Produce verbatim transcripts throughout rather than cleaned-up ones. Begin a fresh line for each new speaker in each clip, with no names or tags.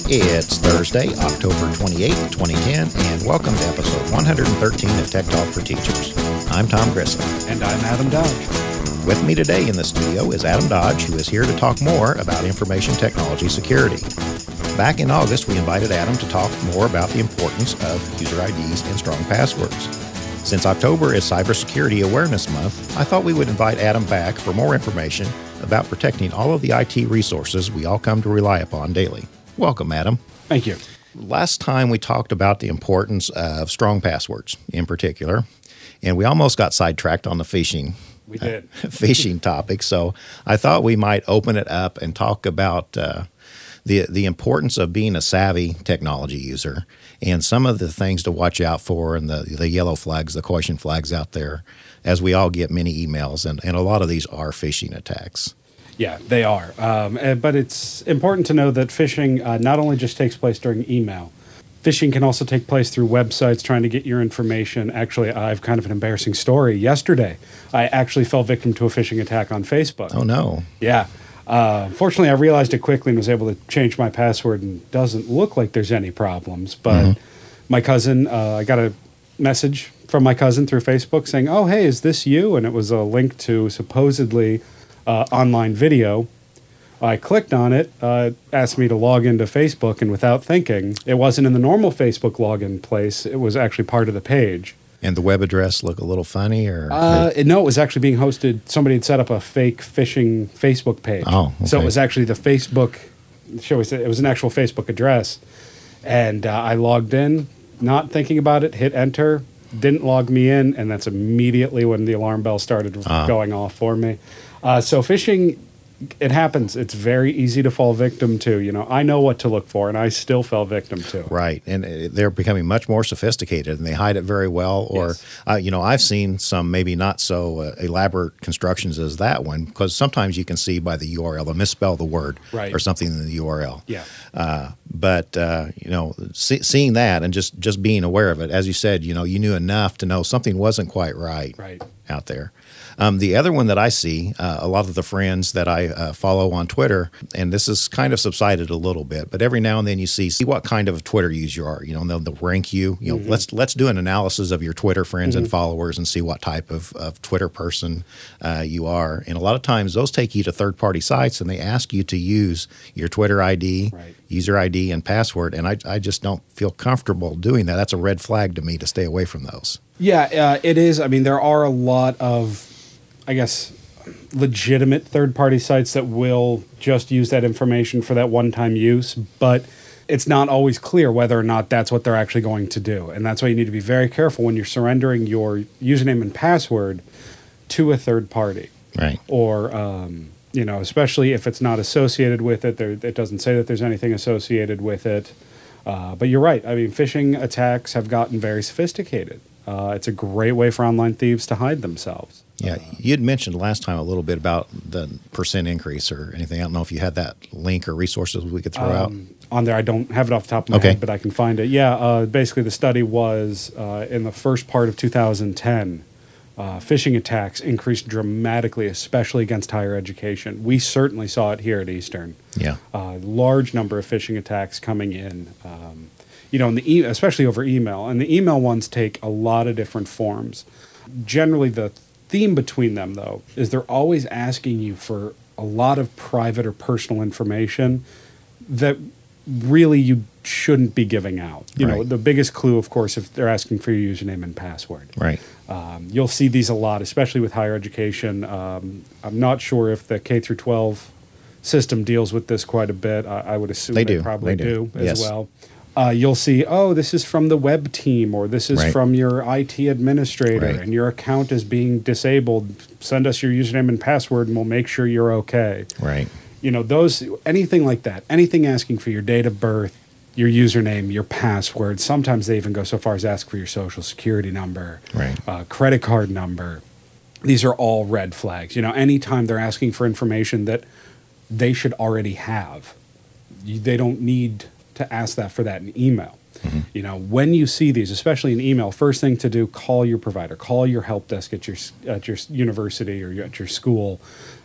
It's Thursday, October twenty-eighth, twenty ten, and welcome to episode one hundred thirteen of Tech Talk for Teachers. I'm Tom Grissom.
And I'm Adam Dodge.
With me today in the studio is Adam Dodge, who is here to talk more about information technology security. Back in August, we invited Adam to talk more about the importance of user I Ds and strong passwords. Since October is Cybersecurity Awareness Month, I thought we would invite Adam back for more information about protecting all of the I T resources we all come to rely upon daily. Welcome, Adam.
Thank you.
Last time we talked about the importance of strong passwords in particular, and we almost got sidetracked on the phishing
We did.
uh, phishing topic. So I thought we might open it up and talk about uh, the the importance of being a savvy technology user and some of the things to watch out for and the, the yellow flags, the caution flags out there, as we all get many emails, and, and a lot of these are phishing attacks.
Yeah, they are. Um, eh, but it's important to know that phishing uh, not only just takes place during email. Phishing can also take place through websites trying to get your information. Actually, I have kind of an embarrassing story. Yesterday, I actually fell victim to a phishing attack on Facebook.
Oh, no.
Yeah. Uh, fortunately, I realized it quickly and was able to change my password, and it doesn't look like there's any problems. But mm-hmm. my cousin, uh, I got a message from my cousin through Facebook saying, "Oh, hey, is this you?" And it was a link to supposedly uh, online video. I clicked on it, uh, asked me to log into Facebook, and without thinking, it wasn't in the normal Facebook login place. It was actually part of the page.
And the web address look a little funny, or
uh, no? It was actually being hosted. Somebody had set up a fake phishing Facebook page.
Oh, okay.
So it was actually the Facebook. Shall we say it was an actual Facebook address, and uh, I logged in, not thinking about it. Hit enter, didn't log me in, and that's immediately when the alarm bell started uh. going off for me. Uh, so phishing. It happens. It's very easy to fall victim to. You know, I know what to look for, and I still fell victim to.
Right, and they're becoming much more sophisticated, and they hide it very well. Or,
yes.
uh, you know, I've seen some maybe not so uh, elaborate constructions as that one, because sometimes you can see by the U R L, they'll misspell the word
right.
or something in the U R L.
Yeah.
Uh, but, uh, you know, see, seeing that and just, just being aware of it, as you said, you know, you knew enough to know something wasn't quite right,
right.
out there. Um, the other one that I see, uh, a lot of the friends that I uh, follow on Twitter, and this has kind of subsided a little bit, but every now and then you see see what kind of Twitter user you are. You know, and they'll, they'll rank you. You know, mm-hmm. let's let's do an analysis of your Twitter friends mm-hmm. and followers and see what type of, of Twitter person uh, you are. And a lot of times those take you to third-party sites, and they ask you to use your Twitter I D,
right. user
I D, and password. And I I just don't feel comfortable doing that. That's a red flag to me to stay away from those.
Yeah, uh, it is. I mean, there are a lot of, I guess, legitimate third-party sites that will just use that information for that one-time use, but it's not always clear whether or not that's what they're actually going to do. And that's why you need to be very careful when you're surrendering your username and password to a third party.
Right.
Or, um, you know, especially if it's not associated with it. There, it doesn't say that there's anything associated with it. Uh, but you're right. I mean, phishing attacks have gotten very sophisticated. Uh, it's a great way for online thieves to hide themselves.
Yeah, you had mentioned last time a little bit about the percent increase or anything. I don't know if you had that link or resources we could throw um, out.
On there, I don't have it off the top of my
okay.
head, but I can find it. Yeah, uh, basically the study was uh, in the first part of two thousand ten, uh, phishing attacks increased dramatically, especially against higher education. We certainly saw it here at Eastern.
Yeah.
Uh, large number of phishing attacks coming in. Um, you know, in the e- especially over email. And the email ones take a lot of different forms. Generally, the theme between them, though, is they're always asking you for a lot of private or personal information that really you shouldn't be giving out. You
right.
know, the biggest clue, of course, if they're asking for your username and password.
Right.
Um, you'll see these a lot, especially with higher education. Um, I'm not sure if the K through twelve system deals with this quite a bit. I, I would assume
they,
they
do.
probably
they do.
do as
yes.
well. Uh, you'll see, oh, this is from the web team, or this is
right.
from your I T administrator,
right.
and your account is being disabled. Send us your username and password, and we'll make sure you're okay.
Right.
You know, those, anything like that, anything asking for your date of birth, your username, your password. Sometimes they even go so far as ask for your social security number,
right.
uh, credit card number. These are all red flags. You know, anytime they're asking for information that they should already have, they don't need to ask that for that in email. Mm-hmm. You know, when you see these, especially in email, first thing to do, call your provider, call your help desk at your at your university or at your school.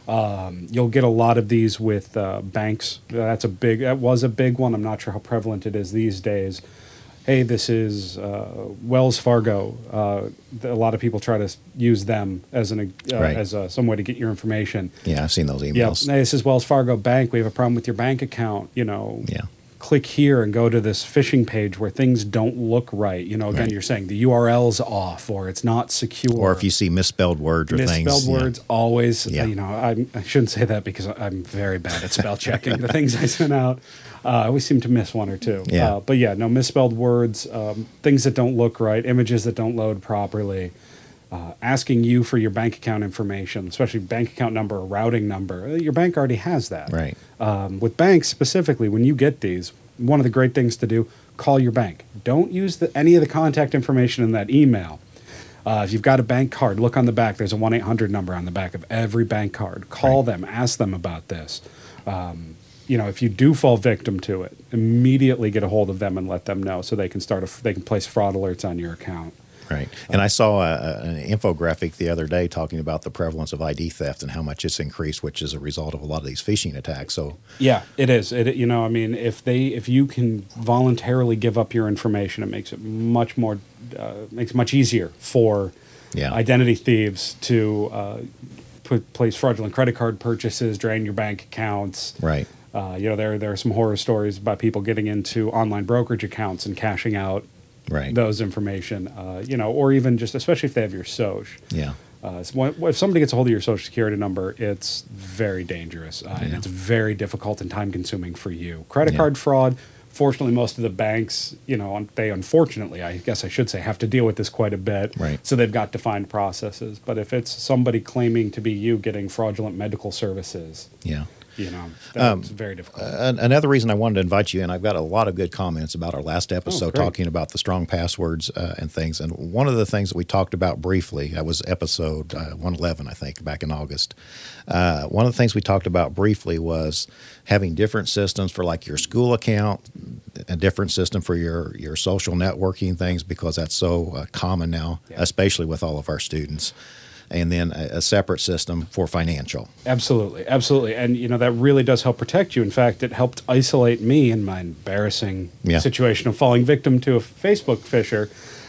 Um, you'll get a lot of these with uh, banks. That's a big. That was a big one. I'm not sure how prevalent it is these days. Hey, this is uh, Wells Fargo. Uh, a lot of people try to s- use them as an uh,
Right.
as a, some way to get your information.
Yeah, I've seen those
Yeah,
emails.
hey, this is Wells Fargo Bank. We have a problem with your bank account. You know,
Yeah.
click here and go to this phishing page where things don't look right. You know, again,
Right.
you're saying the U R L's off or it's not secure.
Or if you see misspelled words or things.
misspelled
yeah.
words, always.
Yeah.
You know, I, I shouldn't say that because I'm very bad at spell checking. The things I send out, uh, I always seem to miss one or two.
Yeah.
Uh, but yeah, no misspelled words, um, things that don't look right, images that don't load properly. Uh, asking you for your bank account information, especially bank account number or routing number. Uh, Your bank already has that.
Right.
Um, with banks specifically, when you get these, one of the great things to do, call your bank. Don't use the, any of the contact information in that email. Uh, if you've got a bank card, look on the back. There's a one eight hundred number on the back of every bank card. Call
Right.
them. Ask them about this. Um, you know, if you do fall victim to it, immediately get a hold of them and let them know so they can start. A, they can place fraud alerts on your account.
Right. And I saw a, a- an infographic the other day talking about the prevalence of I D theft and how much it's increased, which is a result of a lot of these phishing attacks. So,
Yeah, it is. It you know, I mean, if they if you can voluntarily give up your information, it makes it much more uh, makes it much easier for
Yeah.
identity thieves to uh, put place fraudulent credit card purchases, drain your bank accounts.
right.
Uh, you know, there there are some horror stories about people getting into online brokerage accounts and cashing out
Right.
those information. Uh, you know, or even just especially if they have your SOCH.
Yeah.
Uh, so when, if somebody gets a hold of your social security number, it's very dangerous uh, and
Yeah.
it's very difficult and time consuming for you. Credit
Yeah.
card fraud. Fortunately, most of the banks, you know, un- they unfortunately, I guess I should say, have to deal with this quite a bit.
Right.
So they've got defined processes. But if it's somebody claiming to be you getting fraudulent medical services,
Yeah.
you know, that's very difficult.
An- Another reason I wanted to invite you in, I've got a lot of good comments about our last episode
Oh, great.
talking about the strong passwords uh, and things. And one of the things that we talked about briefly, that was episode uh, one eleven, I think, back in August. Uh, one of the things we talked about briefly was having different systems for like your school account, a different system for your, your social networking things, because that's so uh, common now,
Yeah.
especially with all of our students. And then a, a separate system for financial.
Absolutely, absolutely, and you know that really does help protect you. In fact, it helped isolate me in my embarrassing
Yeah.
situation of falling victim to a Facebook phisher.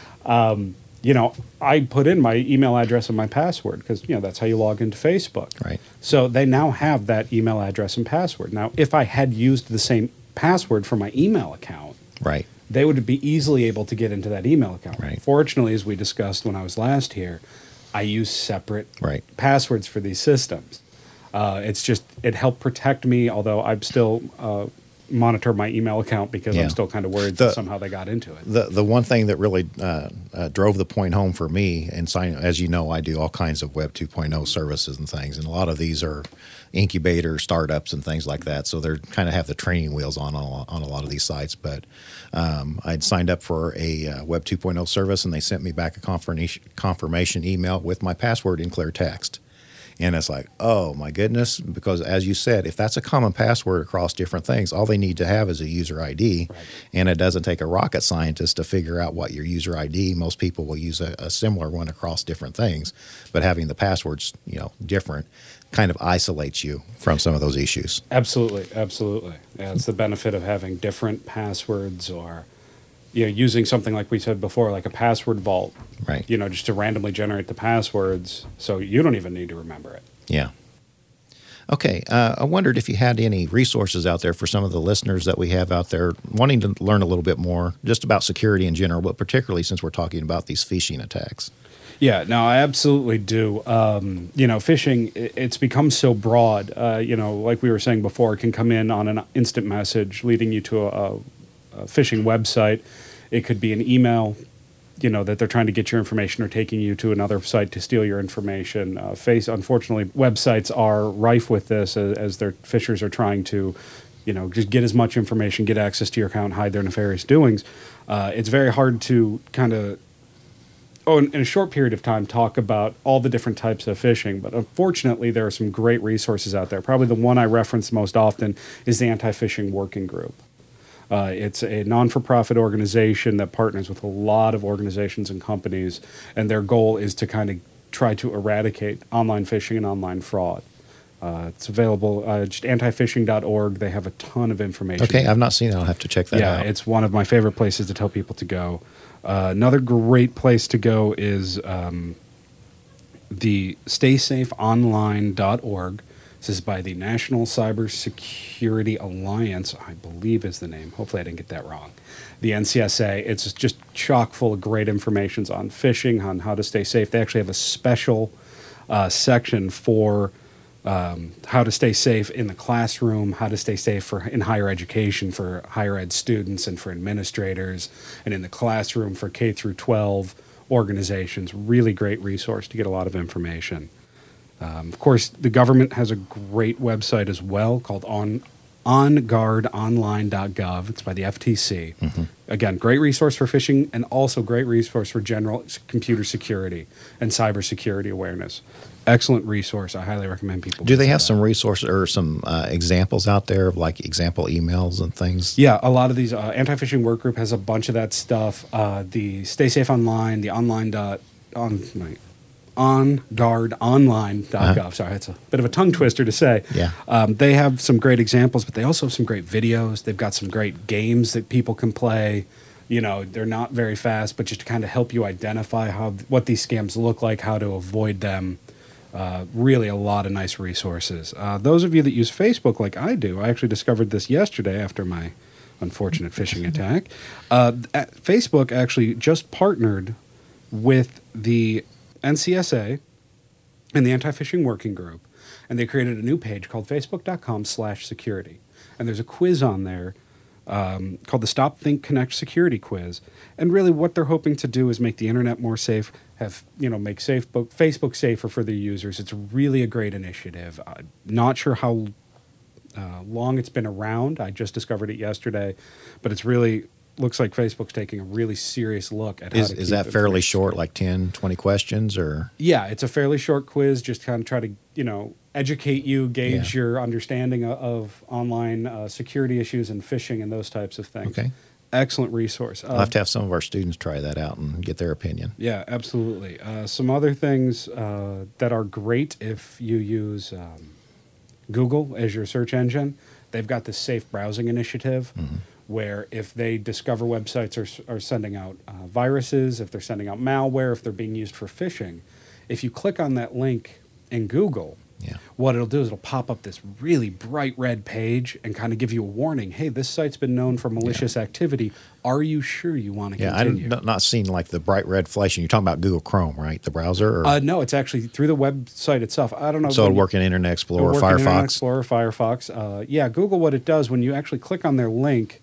Um, you know, I put in my email address and my password because you know that's how you log into Facebook.
Right.
So they now have that email address and password. Now, if I had used the same password for my email account,
Right.
they would be easily able to get into that email account.
Right.
Fortunately, as we discussed when I was last here, I use separate
Right.
passwords for these systems. Uh, it's just it helped protect me, although I'm still uh, monitor my email account because
Yeah.
I'm still kind of worried
The-
that somehow they got into it.
The the one thing that really uh, uh, drove the point home for me, and sign, as you know, I do all kinds of Web 2.0 services and things, and a lot of these are incubator startups and things like that. So they're kind of have the training wheels on on, on a lot of these sites. But um, I'd signed up for a uh, Web 2.0 service, and they sent me back a confirmation confirmation email with my password in clear text. And it's like, oh my goodness, because as you said, if that's a common password across different things, all they need to have is a user I D.
Right.
And it doesn't take a rocket scientist to figure out what your user I D. Most people will use a, a similar one across different things, but having the passwords, you know, different kind of isolates you from some of those issues.
Absolutely, absolutely. Yeah, it's the benefit of having different passwords, or you know, using something like we said before, like a password vault.
Right.
You know, just to randomly generate the passwords, so you don't even need to remember it.
Yeah. Okay. Uh, I wondered if you had any resources out there for some of the listeners that we have out there wanting to learn a little bit more just about security in general, but particularly since we're talking about these phishing attacks.
Yeah, no, I absolutely do. Um, you know, phishing, i- it's become so broad. Uh, you know, like we were saying before, it can come in on an instant message leading you to a, a, a phishing website. It could be an email, you know, that they're trying to get your information or taking you to another site to steal your information. Uh, face, unfortunately, websites are rife with this as, as their phishers are trying to, you know, just get as much information, get access to your account, hide their nefarious doings. Uh, it's very hard to kind of oh, in, in a short period of time, talk about all the different types of phishing. But unfortunately, there are some great resources out there. Probably the one I reference most often is the Anti-Phishing Working Group. Uh, it's a non-for-profit organization that partners with a lot of organizations and companies, and their goal is to kind of try to eradicate online phishing and online fraud. Uh, it's available uh, just anti phishing dot org. They have a ton of information.
Okay, I've not seen it. I'll have to check that
yeah,
out.
it's one of my favorite places to tell people to go. Uh, another great place to go is um, the stay safe online dot org. This is by the National Cybersecurity Alliance, I believe is the name. Hopefully I didn't get that wrong. The N C S A. It's just chock full of great information on phishing, on how to stay safe. They actually have a special uh, section for um, how to stay safe in the classroom, how to stay safe for in higher education for higher ed students and for administrators, and in the classroom for K through twelve organizations. Really great resource to get a lot of information. Um, of course, the government has a great website as well called on on guard online dot gov. It's by the F T C. Mm-hmm. Again, great resource for phishing and also great resource for general computer security and cybersecurity awareness. Excellent resource. I highly recommend people.
Do they have
that.
some resources or some uh, examples out there of like example emails and things?
Yeah, a lot of these. Uh, Anti-phishing work group has a bunch of that stuff. Uh, the Stay Safe Online, the online dot on. My, on guard online dot gov. Uh-huh. Sorry, it's a bit of a tongue twister to say.
Yeah.
Um, they have some great examples, but they also have some great videos. They've got some great games that people can play. You know, they're not very fast, but just to kind of help you identify how what these scams look like, how to avoid them. Uh, really a lot of nice resources. Uh, those of you that use Facebook like I do, I actually discovered this yesterday after my unfortunate phishing attack. Uh, Facebook actually just partnered with the N C S A and the Anti-Phishing Working Group, and they created a new page called facebook.com slash security. And there's a quiz on there um, called the Stop, Think, Connect Security Quiz. And really what they're hoping to do is make the internet more safe, have, you know, make safe book, Facebook safer for their users. It's really a great initiative. I'm not sure how uh, long it's been around. I just discovered it yesterday, but it's really... looks like Facebook's taking a really serious look at how
is,
to
is
keep
that
it
fairly
free.
short, like ten, twenty questions, or?
Yeah, it's a fairly short quiz, just kind of try to, you know, educate you, gauge
Yeah.
your understanding of, of online uh, security issues and phishing and those types of things.
Okay.
Excellent resource. Uh,
I'll have to have some of our students try that out and get their opinion.
Yeah, absolutely. Uh, some other things uh, that are great if you use um, Google as your search engine, they've got this safe browsing initiative. Mm-hmm. Where if they discover websites are, are sending out uh, viruses, if they're sending out malware, if they're being used for phishing, if you click on that link in Google,
yeah.
what it'll do is it'll pop up this really bright red page and kind of give you a warning. Hey, this site's been known for malicious yeah. activity. Are you sure you want to
yeah,
continue?
Yeah, I'm not seeing like the bright red flashing. You're talking about Google Chrome, right? The browser? Or?
Uh, no, it's actually through the website itself. I don't know.
So it'll work in Internet Explorer,
it'll work
Firefox?
In Internet Explorer, Firefox. Uh, yeah, Google, what it does when you actually click on their link,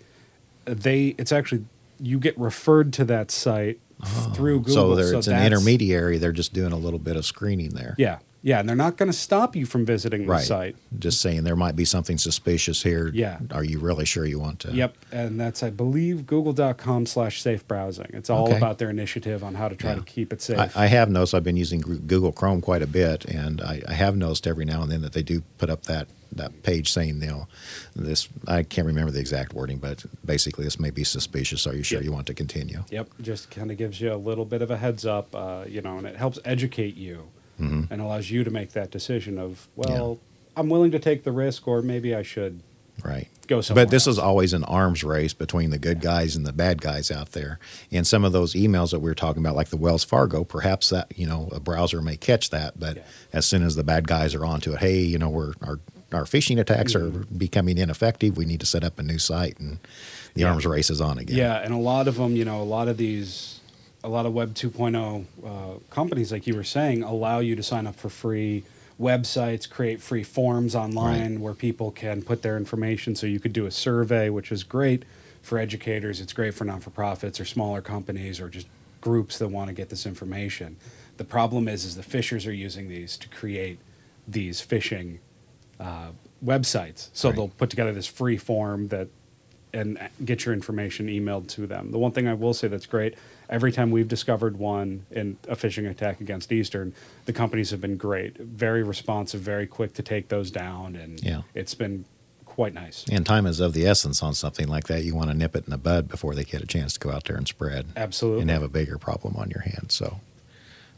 they it's actually you get referred to that site oh, through Google.
So, there, so it's an intermediary. They're just doing a little bit of screening there.
Yeah, yeah, and they're not going to stop you from visiting the
right.
site.
Just saying there might be something suspicious here.
Yeah.
Are you really sure you want to?
Yep, and that's, I believe, google.com slash safe browsing. It's all
okay.
about their initiative on how to try
yeah.
to keep it safe.
I, I have noticed I've been using Google Chrome quite a bit, and I, I have noticed every now and then that they do put up that that page saying, you know, this, I can't remember the exact wording, but basically this may be suspicious. Are you sure
yep.
you want to continue?
Yep, just kind of gives you a little bit of a heads up, uh, you know, and it helps educate you mm-hmm. and allows you to make that decision of, well, yeah. I'm willing to take the risk, or maybe I should
right.
go somewhere
But this
else.
is always an arms race between the good guys and the bad guys out there. And some of those emails that we were talking about, like the Wells Fargo, perhaps that, you know, a browser may catch that, but
yeah.
as soon as the bad guys are onto it, hey, you know, we're our our phishing attacks mm-hmm. are becoming ineffective. We need to set up a new site, and the
yeah.
arms race is on again.
Yeah, and a lot of them, you know, a lot of these, a lot of Web two point oh uh, companies, like you were saying, allow you to sign up for free websites, create free forms online right. where people can put their information. So you could do a survey, which is great for educators. It's great for non-for-profits or smaller companies or just groups that want to get this information. The problem is, is the phishers are using these to create these phishing uh, websites. So
right.
they'll put together this free form that and get your information emailed to them. The one thing I will say that's great, every time we've discovered one in a phishing attack against Eastern, the companies have been great, very responsive, very quick to take those down, and
yeah.
it's been quite nice.
And time is of the essence on something like that. You want to nip it in the bud before they get a chance to go out there and spread.
Absolutely.
And have a bigger problem on your hands. So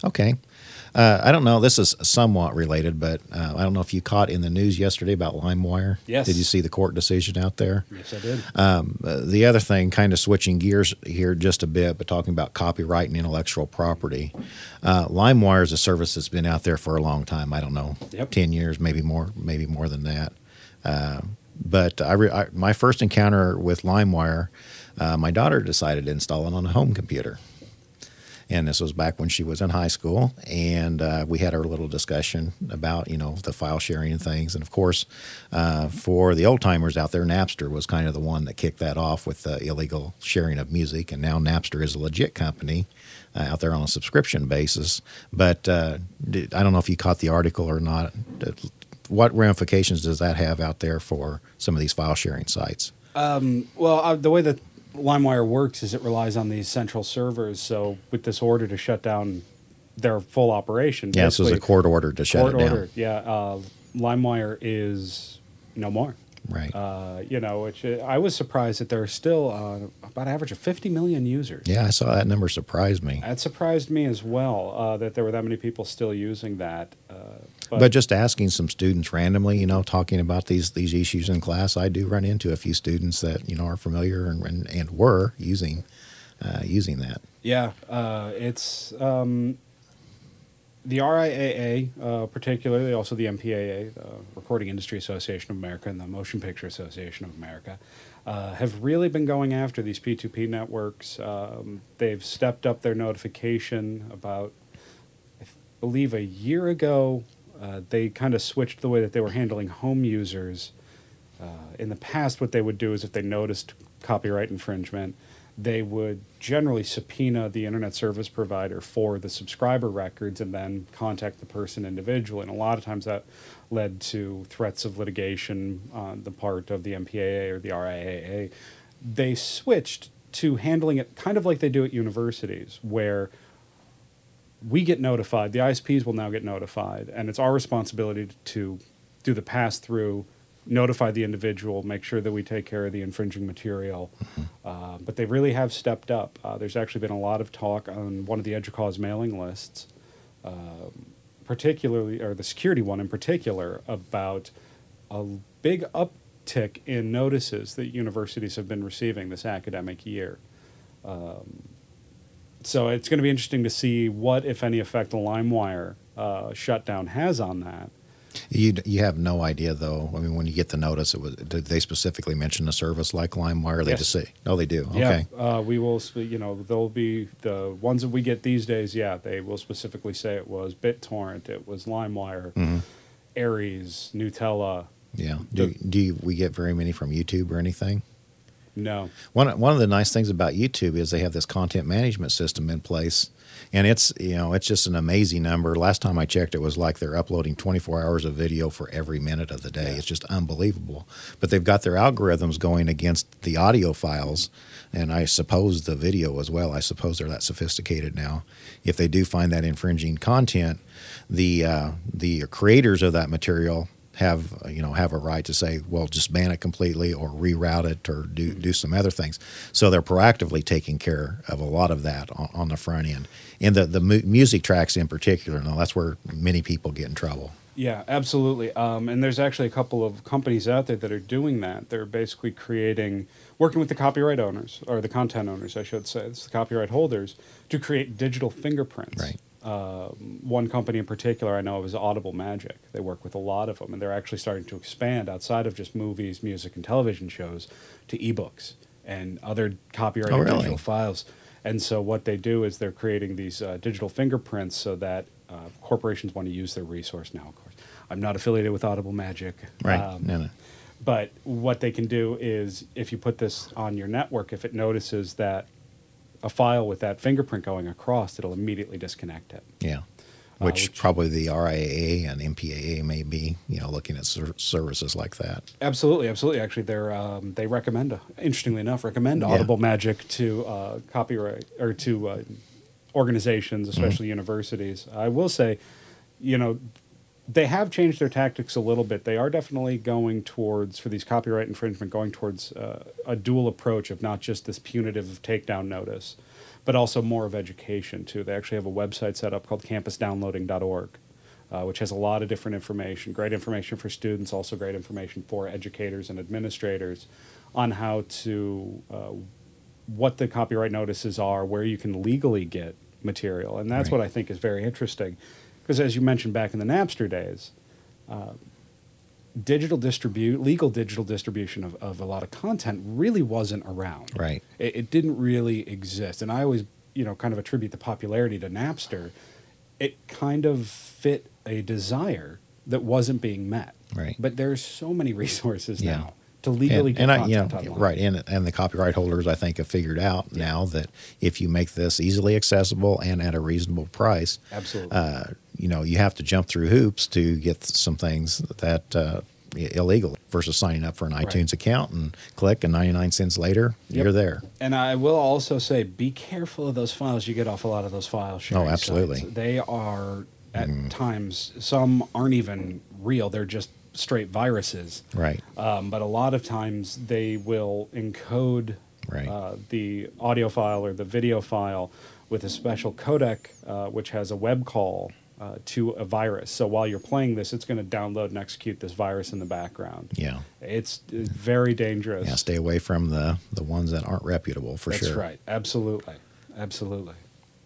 Okay. Uh, I don't know. This is somewhat related, but uh, I don't know if you caught in the news yesterday about LimeWire.
Yes.
Did you see the court decision out there?
Yes, I did.
Um, uh, the other thing, kind of switching gears here just a bit, but talking about copyright and intellectual property. Uh, LimeWire is a service that's been out there for a long time. I don't know,
Yep.
ten years, maybe more, maybe more than that. Uh, but I, re- I my first encounter with LimeWire, uh, my daughter decided to install it on a home computer. And this was back when she was in high school, and uh, we had our little discussion about, you know, the file sharing and things. And of course, uh, for the old timers out there, Napster was kind of the one that kicked that off with the illegal sharing of music. And now Napster is a legit company uh, out there on a subscription basis. But uh, did, I don't know if you caught the article or not. What ramifications does that have out there for some of these file sharing sites?
Um, well, uh, the way that LimeWire works is it relies on these central servers. So with this order to shut down their full operation,
Yeah, this was a court order to shut
court
it down.
order, yeah, uh, LimeWire is no more.
Right.
Uh, you know, which uh, I was surprised that there are still uh, about an average of fifty million users.
Yeah, I saw that number. Surprised me.
That surprised me as well, uh, that there were that many people still using that. Uh, but,
But just asking some students randomly, you know, talking about these these issues in class, I do run into a few students that, you know, are familiar and and, and were using uh, using that.
yeah, uh, it's um, the R I A A, uh, particularly, also the M P A A, the Recording Industry Association of America, and the Motion Picture Association of America, uh, have really been going after these P two P networks. Um, they've stepped up their notification about, I believe, a year ago. Uh, they kind of switched the way that they were handling home users. Uh, in the past, what they would do is if they noticed copyright infringement, they would generally subpoena the internet service provider for the subscriber records and then contact the person individually. And a lot of times that led to threats of litigation on the part of the M P A A or the R I A A. They switched to handling it kind of like they do at universities, where we get notified, the I S Ps will now get notified, and it's our responsibility to do the pass-through, notify the individual, make sure that we take care of the infringing material. Uh, but they really have stepped up. Uh, there's actually been a lot of talk on one of the EDUCAUSE mailing lists, uh, particularly, or the security one in particular, about a big uptick in notices that universities have been receiving this academic year. Um, so it's going to be interesting to see what, if any, effect the LimeWire uh, shutdown has on that.
You you have no idea though. I mean, when you get the notice, it was did they specifically mention a service like LimeWire? Or they
Yes.
just say, oh, they do.
Yeah,
Okay.
uh, we will. sp- You know, there'll be the ones that we get these days. Yeah, they will specifically say it was BitTorrent, it was LimeWire,
Mhm.
Aries, Nutella.
Yeah. Do do you, we get very many from YouTube or anything?
No,
One one of the nice things about YouTube is they have this content management system in place, and it's you know it's just an amazing number. Last time I checked, it was like they're uploading twenty-four hours of video for every minute of the day.
Yeah.
It's just unbelievable. But they've got their algorithms going against the audio files, and I suppose the video as well. I suppose they're that sophisticated now. If they do find that infringing content, the uh, the creators of that material have uh, you know have a right to say, well, just ban it completely or reroute it or do do some other things. So they're proactively taking care of a lot of that on, on the front end. And the the mu- music tracks in particular, no, that's where many people get in trouble.
yeah, absolutely. Um, and there's actually a couple of companies out there that are doing that. They're basically creating, working with the copyright owners, or the content owners, I should say, it's the copyright holders, to create digital fingerprints.
Right.
Uh, one company in particular I know of is Audible Magic. They work with a lot of them, and they're actually starting to expand outside of just movies, music, and television shows to ebooks and other copyrighted
Oh, really?
digital files. And so what they do is they're creating these uh, digital fingerprints so that uh, corporations want to use their resource now, of course. I'm not affiliated with Audible Magic.
Right.
um,
no, no.
But what they can do is, if you put this on your network, if it notices that a file with that fingerprint going across, it'll immediately disconnect it.
Yeah.
Uh,
Which,
which-
probably the R I A A and M P A A may be, you know, looking at ser- services like that.
Absolutely, absolutely. Actually, they're um, they recommend, uh, interestingly enough, recommend
Yeah.
Audible Magic to uh, copyright or to uh, organizations, especially universities. I will say, you know, they have changed their tactics a little bit. They are definitely going towards, for these copyright infringement, going towards uh, a dual approach of not just this punitive takedown notice, but also more of education, too. They actually have a website set up called campus downloading dot org, uh, which has a lot of different information, great information for students, also great information for educators and administrators on how to, uh, what the copyright notices are, where you can legally get material. And that's
right.
what I think is very interesting. Because as you mentioned back in the Napster days, uh, digital distribute, legal digital distribution of, of a lot of content really wasn't around.
Right.
It, it didn't really exist. And I always, you know, kind of attribute the popularity to Napster. It kind of fit a desire that wasn't being met.
Right.
But there's so many resources
Yeah.
now to legally
and,
get
and I,
content
you know,
online.
right, and and the copyright holders, I think, have figured out yeah. now that if you make this easily accessible and at a reasonable price,
absolutely,
uh, you know, you have to jump through hoops to get some things that uh, illegal versus signing up for an iTunes right. account and click, and ninety-nine cents later, yep. you're there.
And I will also say, be careful of those files you get off a lot of those file sharing
Oh, absolutely.
sites. They are at mm. times, some aren't even real; they're just straight viruses.
Right.
Um, but a lot of times they will encode
right.
uh, the audio file or the video file with a special codec, uh, which has a web call uh, to a virus. So while you're playing this, it's going to download and execute this virus in the background.
Yeah.
It's, it's very dangerous.
Yeah, stay away from the, the ones that aren't reputable, for
That's
sure.
That's right. Absolutely. Absolutely.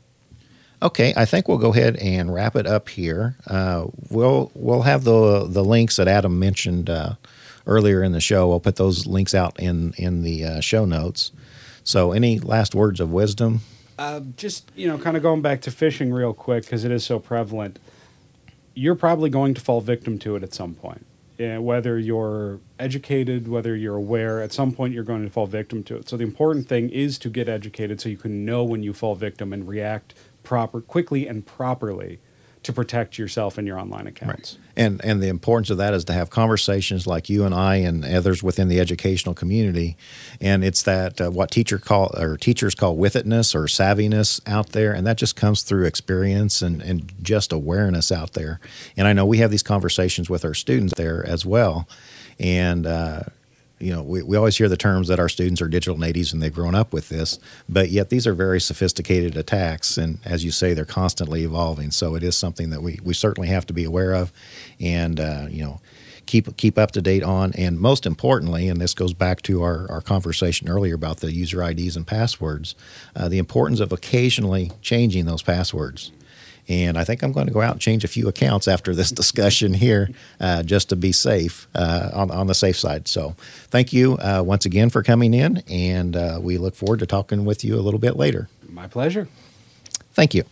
Okay, I think we'll go ahead and wrap it up here. Uh, we'll we'll have the the links that Adam mentioned uh, earlier in the show. I'll put those links out in in the uh, show notes. So, any last words of wisdom?
Uh, just you know, kind of going back to phishing real quick because it is so prevalent. You're probably going to fall victim to it at some point. Yeah, whether you're educated, whether you're aware, at some point you're going to fall victim to it. So the important thing is to get educated so you can know when you fall victim and react proper, quickly and properly to protect yourself and your online accounts.
Right. And and the importance of that is to have conversations like you and I and others within the educational community. And it's that uh, what teacher call or teachers call with itness or savviness out there, and that just comes through experience and, and just awareness out there. And I know we have these conversations with our students there as well. And uh, you know, we, we always hear the terms that our students are digital natives and they've grown up with this, but yet these are very sophisticated attacks. And as you say, they're constantly evolving. So it is something that we, we certainly have to be aware of and, uh, you know, keep keep up to date on. And most importantly, and this goes back to our, our conversation earlier about the user I Ds and passwords, uh, the importance of occasionally changing those passwords. And I think I'm going to go out and change a few accounts after this discussion here uh, just to be safe, uh, on, on the safe side. So thank you uh, once again for coming in, and uh, we look forward to talking with you a little bit later.
My pleasure.
Thank you.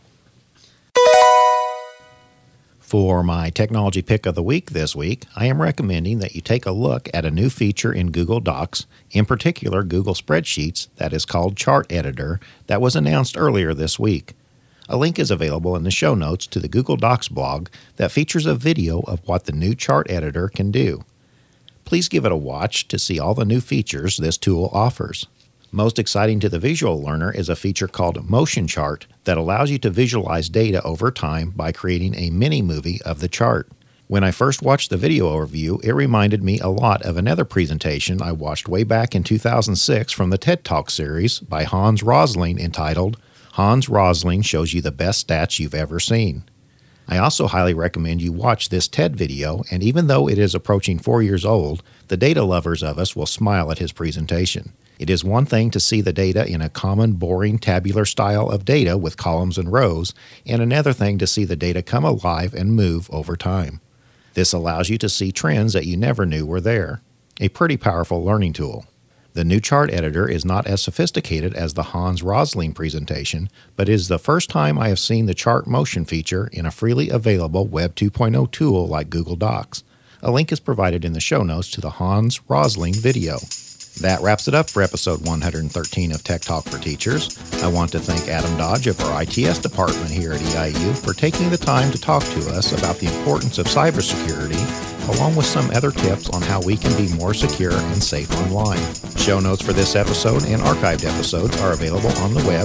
For my technology pick of the week this week, I am recommending that you take a look at a new feature in Google Docs, in particular Google Spreadsheets, that is called Chart Editor, that was announced earlier this week. A link is available in the show notes to the Google Docs blog that features a video of what the new chart editor can do. Please give it a watch to see all the new features this tool offers. Most exciting to the visual learner is a feature called Motion Chart that allows you to visualize data over time by creating a mini-movie of the chart. When I first watched the video overview, it reminded me a lot of another presentation I watched way back in two thousand six from the TED Talk series by Hans Rosling entitled Hans Rosling Shows You the Best Stats You've Ever Seen. I also highly recommend you watch this TED video, and even though it is approaching four years old, the data lovers of us will smile at his presentation. It is one thing to see the data in a common, boring, tabular style of data with columns and rows, and another thing to see the data come alive and move over time. This allows you to see trends that you never knew were there. A pretty powerful learning tool. The new chart editor is not as sophisticated as the Hans Rosling presentation, but it is the first time I have seen the chart motion feature in a freely available Web two point oh tool like Google Docs. A link is provided in the show notes to the Hans Rosling video. That wraps it up for episode one hundred thirteen of Tech Talk for Teachers. I want to thank Adam Dodge of our I T S department here at E I U for taking the time to talk to us about the importance of cybersecurity, along with some other tips on how we can be more secure and safe online. Show notes for this episode and archived episodes are available on the web at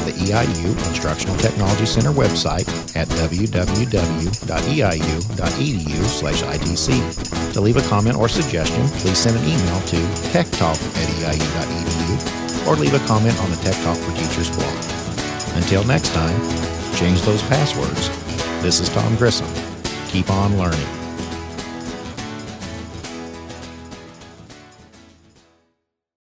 the E I U Instructional Technology Center website at w w w dot e i u dot e d u slash i t c. To leave a comment or suggestion, please send an email to techtalk at e i u dot e d u or leave a comment on the Tech Talk for Teachers blog. Until next time, change those passwords. This is Tom Grissom. Keep on learning.